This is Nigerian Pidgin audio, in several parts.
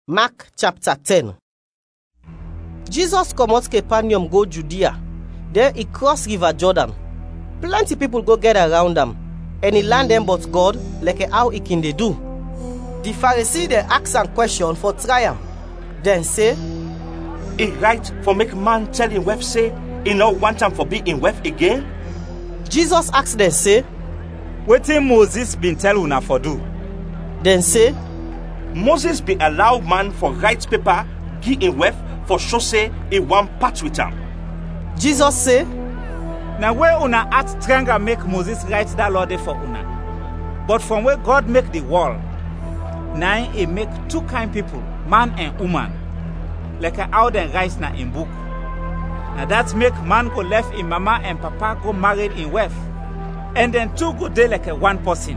Mark chapter 10. Jesus comot Capernaum go Judea. Then he cross river Jordan. Plenty people go get around am, and he land them but God, like how he can dey do. The Pharisee then ask am question for try am. Then say, "It right for make man tell him wife say he no want am for be in wife again?" Jesus ask them say, Wetin Moses been tell una for do? Then say, Moses be allow man for write paper give him wife for show say he want part with am. Jesus say, Na where una act triangle make Moses write that law dey for una. But from where God make the world, now he make two kind people, man and woman, like how dem write na in book. Now that make man go left in mama and papa go married in wife, and then two go dey like a one person.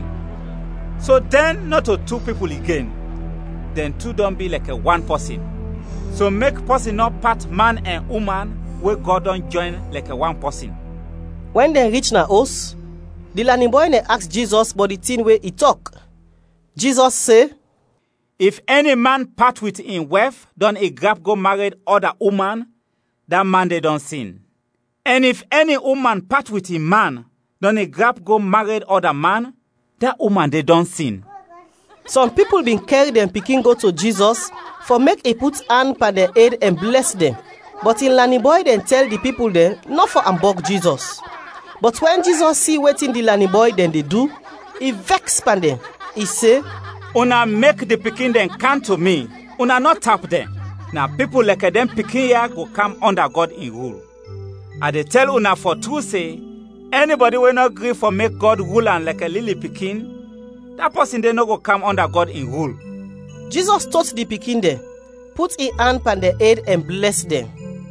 So then not to two people again, then two don't be like a one person. So make person not part man and woman where God don't join like a one person. when they reach na house, the learning boy they ask Jesus about the thing where he talk. Jesus say, If any man part with him wife, don't a grab go married other woman, that man they don't sin. And if any woman part with him man, don't a grab go married other man, that woman they don't sin. some people been carry them pikin go to Jesus for make he put hand by their head and bless them. But in learning boy then tell the people there not for ambog Jesus. But when Jesus see wetin the learning boy then they do, he vex pan them. He say, Una make the pikin then come to me. Una not tap them. Now people like them pikin here go come under God in rule. I dey tell una for true say, anybody will not agree for make God rule and like a lily pikin, that person they no go come under God in rule. Jesus taught the pikin there, put his hand pan their head and bless them.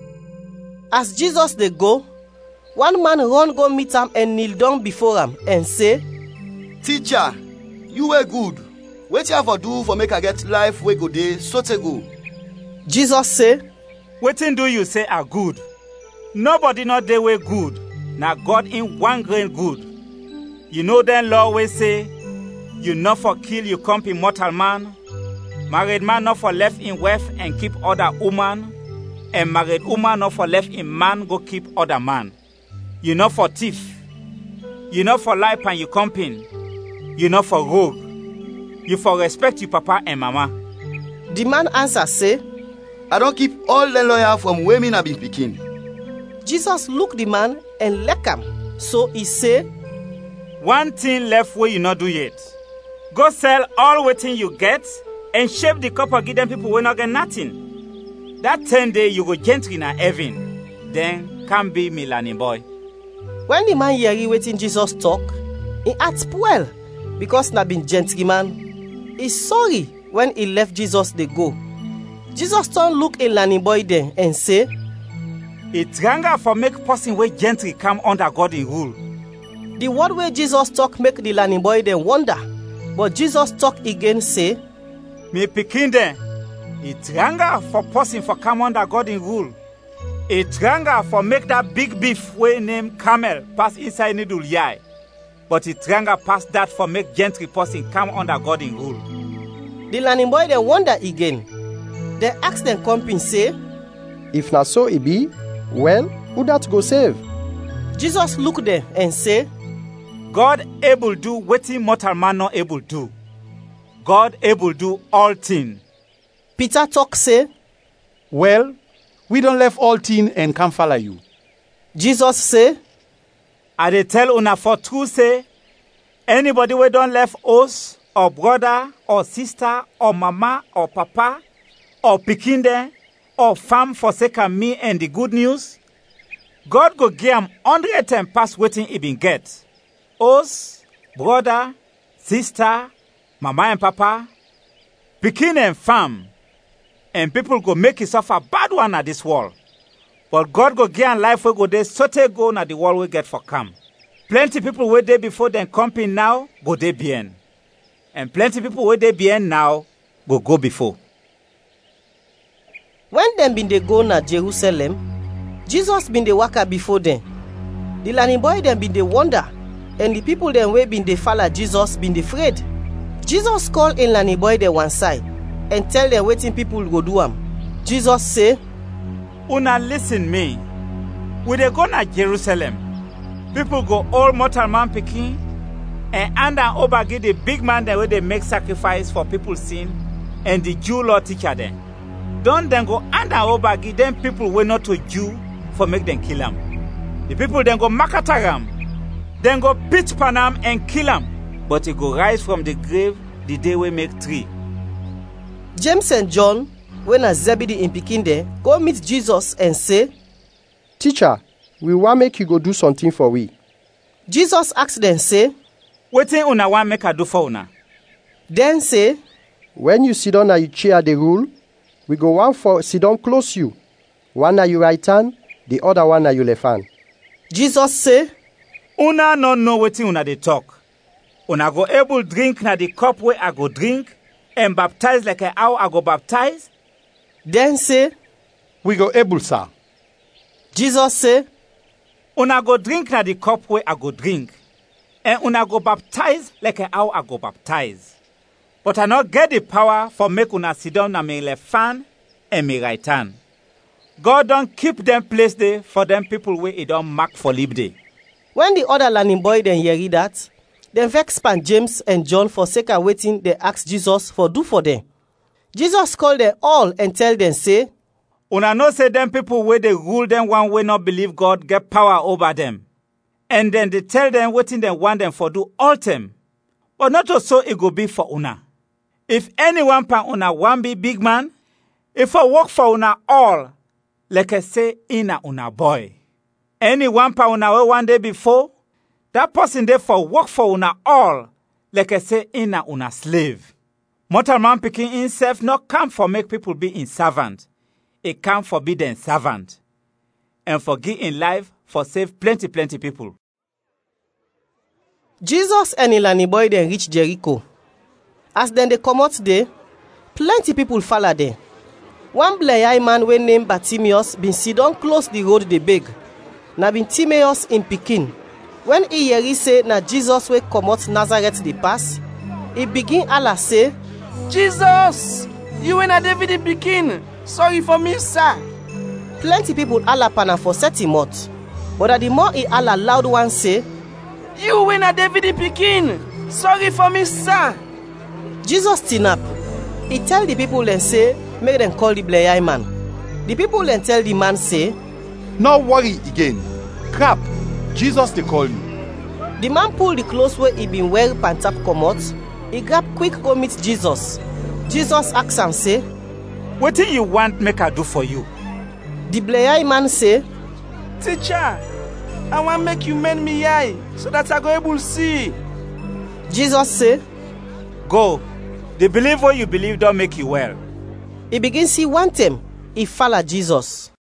As Jesus they go, one man run go meet him and kneel down before him and say, Teacher, you were good. Wetin I for do for make I get life wey go dey sotey go? Jesus say, Wetin do you say are good? Nobody not dey way good. Now God in one grain good. You know then law wey say, you not for kill you come in mortal man. Married man not for left in wife and keep other woman. And married woman not for left in man go keep other man. You not for thief. You not for lie and you come in. You not for rogue. You for respect your papa and mama. the man answer say, I don keep all the lawyer from wey me na been pikin. Jesus look the man and lick him. So he say, One thing left where you not do yet. Go sell all wetin you get and shape the copper give them people wey not get nothing. That 10 day you go gently na heaven. Then come be me learning boy. when the man hear wetin Jesus talk, he heart spoil because na been gentleman. He sorry when he left Jesus they go. Jesus turn look a learning boy then and say, It's ganga for make person wey gently come under God in rule. the word where Jesus talk make the learning boy then wonder. But Jesus talk again say, Me pikin dem, it's ganga for person for come under God in rule. It's ganga for make that big beef wey name camel pass inside needle yai. But it's ganga pass that for make gentry person come under God in rule. the learning boy then wonder again. They ask them company say, If na so e be, well, who that go save? Jesus look them and say, God able do wetin mortal man not able do. God able do all things. Peter talk say, Well, we don't left all things and come follow you. Jesus say, I dey tell una for true say, anybody wey don left us, or brother, or sister, or mama, or papa, or pikin dem, or farm for sake of me and the good news, God go give am 100 times pass wetin he been get. Us, brother, sister, mama and papa, pikin and farm, and people go make it suffer bad one at this world. But God go give am life wey go dey sotey go na the world we get for come. Plenty people wey dey before them company now go dey behind. And plenty people wey dey behind now go before. when them been they go na Jerusalem, Jesus been they waka before them. The learning boy them been they wonder, and the people them wey been they follow Jesus been they afraid. Jesus call in learning boy them one side and tell them wetin people go do am. Jesus say, Una listen me. We dey go na Jerusalem. People go hold mortal man pikin and hand am over give the big man dem wey dey make sacrifice for people sin and the Jew law teacher dem. Don dem go hand am over give dem people wey not to Jew for make dem kill am. The people dem go makata am. Dem go pitch pan am and kill am. But he go rise from the grave the day we make 3. James and John, wey na Zebedee in pikin dem, go meet Jesus and say, Teacher, we wan make you go do something for we. Jesus ask dem say, wetin una wan make I do for una? Dem say, When you sit down na your chair dey rule, we go one for sit down close you. One na your right hand, the other one na your left hand. Jesus say, Una no know wetin una dey talk. Una go able drink na the cup wey I go drink and baptize like how I go baptize? Dem say, We go able, sir. Jesus say, Una go drink na the cup wey I go drink and una go baptize like how I go baptize. But I no get the power for make una sit down na me left hand and me right hand. God don keep them place there for them people wey he don mark for leap day. When the other learning boy dem hear that, dem vex pan James and John for sake of wetin they ask Jesus for do for them. Jesus call them all and tell them say, Una know say them people wey dey rule them one way not believe God get power over them. And then they tell them wetin dem want them for do all them. But not so it go be for una. If anyone pan una wan be big man, if I work for una all, like I say in una boy. Anyone pan una wey one day before, that person there for work for una all, like I say in una slave. Mortal man pikin himself not come for make people be in servant. It come for be them servant. And for give in life for save plenty people. Jesus and Ilani boy dem reach Jericho. As dem dey comot there, plenty people follow dem. One blind man wey named Bartimaeus bin sit down close the road dey beg. Na bin Timaeus in pikin. When he hear say na Jesus wey comot Nazareth dey pass, he begin holla say, Jesus, you wey na David in pikin, sorry for me, sir. Plenty people holla pan am for set him out. But at the more he holla loud one say, you wey na David in pikin, sorry for me, sir. Jesus stand up. He tell the people and say, make them call the blind man. The people and tell the man say, No worry again. Crap, Jesus they call you. The man pull the clothes where he been wear pantap comot. He grab quick go meet Jesus. Jesus ask am say, wetin you want make I do for you? The blind man say, Teacher, I want make you mend me eye so that I go able see. Jesus say, Go. The belief what you believe don't make you well. He begin see one time. He follow Jesus.